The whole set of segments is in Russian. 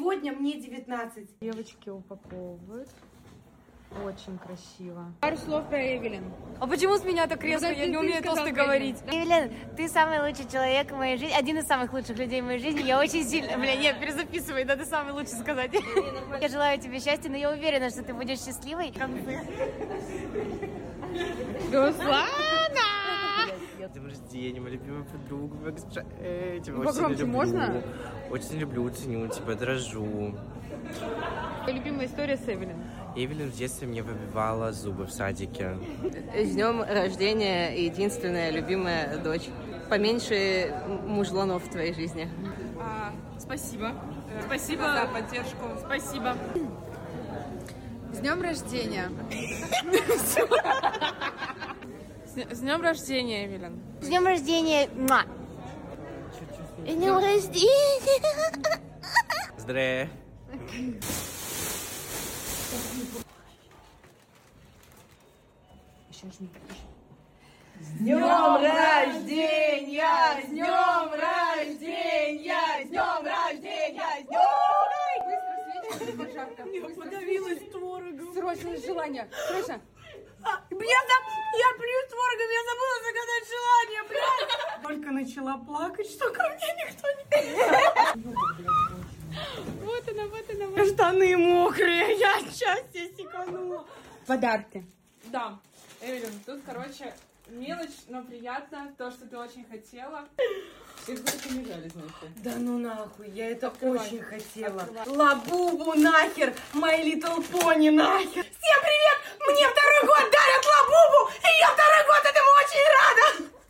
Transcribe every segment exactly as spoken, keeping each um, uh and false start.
Сегодня мне девятнадцать. Девочки упаковывают. Очень красиво. Пару слов про Эвелин. А почему с меня так резко? Ну, Я ты, не ты умею сказал, толсто говорить. Эвелин, ты самый лучший человек в моей жизни, один из самых лучших людей в моей жизни. Я очень сильно... Бля, нет, перезаписывай, надо самый лучший сказать. Я желаю тебе счастья, но я уверена, что ты будешь счастливой. Руслана! С днем рождения, моя любимая подруга, моя госпожа. Эй, тебя Ну, очень погромче люблю. можно? Очень люблю, ценю тебя, дорожу. Твоя любимая история с Эвелин? Эвелин в детстве мне выбивала зубы в садике. С днем рождения, единственная любимая дочь. Поменьше мужланов в твоей жизни. А, спасибо. Спасибо за поддержку. Спасибо. С днем рождения. С днем рождения, Эвелин. С днем рождения! Муа. С днем рождения! Здравия. С днем рождения! С днем рождения! С днем рождения! С днем! Быстро свечи, жарко. Я подавилась творогом. Срочно желание. Срочно. А, я, я плюю творогом, я забыла загадать желание, блядь! Только начала плакать, что ко мне никто не... Вот она, вот она, вот она. Штаны мокрые, я от счастья секанула. Подарки. Да, Эвелин, тут, короче, мелочь, но приятно, то, что ты очень хотела. Их только не жали, знаете. Да ну нахуй, я это Открывай. очень хотела. Открывай. Лабубу нахер, My Little Pony нахер. Всем привет, мне второй год дарят Лабубу, и я второй год этому очень рада.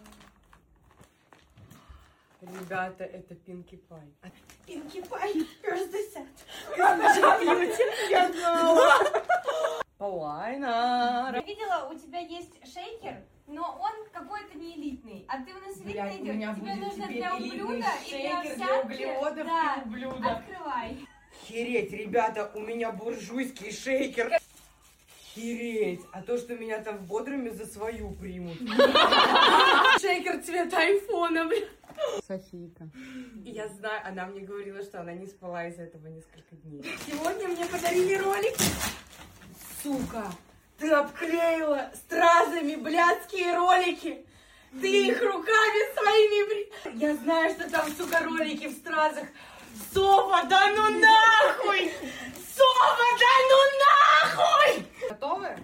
Ребята, это Pinkie Pie. Pinkie Pie, first descent. Я знала. Полайна. Я видела, у тебя есть шейкер, но он какой-то не элитный. А ты у нас элитный Блядь, у идешь? меня Тебе будет нужно теперь для элитный ублюда и для шейкер для овсянки? углеводов Да. и ублюда. Открывай. Хереть, ребята, у меня буржуйский шейкер. Хереть. А то, что меня там в Бодруме за свою примут. Шейкер цвета айфона, блин. Софийка. И я знаю, она мне говорила, что она не спала из этого несколько дней. Сегодня мне подарили ролик. Сука, ты обклеила стразами блядские ролики. Ты их руками своими... Я знаю, что там, сука, ролики в стразах. Софа, да ну нахуй! Софа, да ну нахуй! Готовы?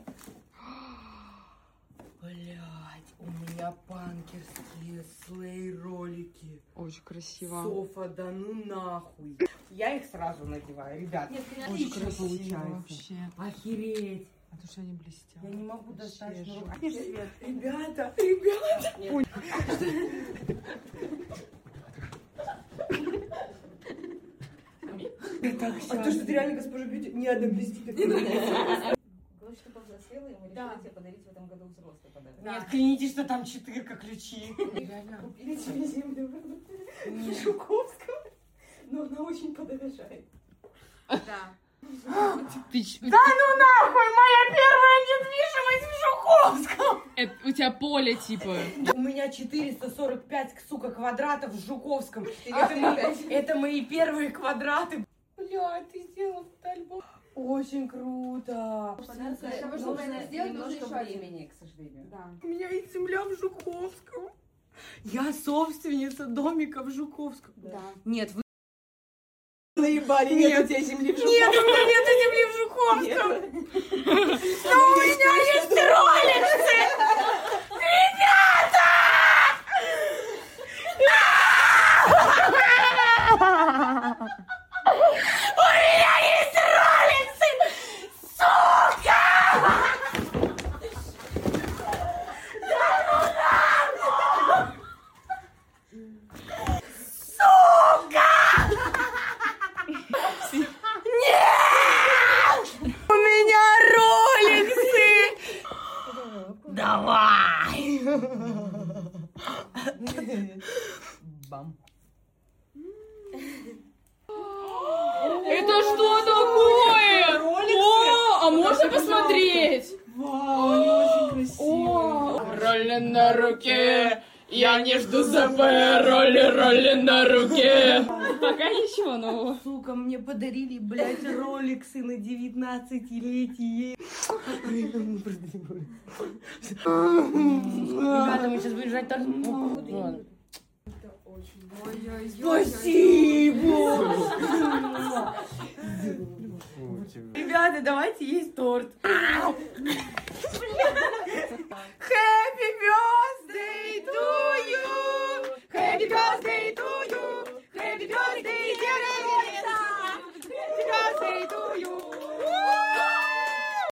Блядь, у меня панкерские слей-ролики. Очень красиво. Софа, да ну нахуй. Я их сразу надеваю, ребят. Нет, Очень красиво получается. Вообще. Охереть. А то, что они блестят. Я не могу достать Вообще руку. жуть. Ребята, ребята. А то, что ты реально госпожа Бьюти, ни одна блестит. Короче, ты повзрослела, и мы решили Да. тебе подарить в этом году взрослый подарок. Нет, клянитесь, что там четырка ключи. Купили тебе землю в Жуковского, но она очень подорожает. Да. Ты ч- Да ну нахуй, моя первая недвижимость в Жуковском. Это у тебя поле типа. У меня четыреста сорок пять, сука, квадратов в Жуковском. Это, мои, это мои первые квадраты. Бля, ты сделала альбом. Очень круто. Для того, чтобы это сделать, нужно еще времени, к сожалению. Да. У меня есть земля в Жуковском. Я собственница домика в Жуковском. Да. Нет, вы наебали. Нет, Нет у тебя земли в Жуковском. Нет, у меня нет земли в Жуковском. Но у меня есть роликсы. Ребята! У меня есть роликсы! Сука! Сука! Нет! У меня роликсы! Давай! Бам. Это что такое? О, а можно посмотреть? Вау, они очень красивые. Роли на руке, я не жду ЗП, роли, роли на руке. Пока ничего нового. Сука, мне подарили, блядь, роликсы на девятнадцатилетие. Ребята, мы сейчас будем жать торт. Спасибо! Ребята, давайте есть торт. Happy birthday to you! Happy birthday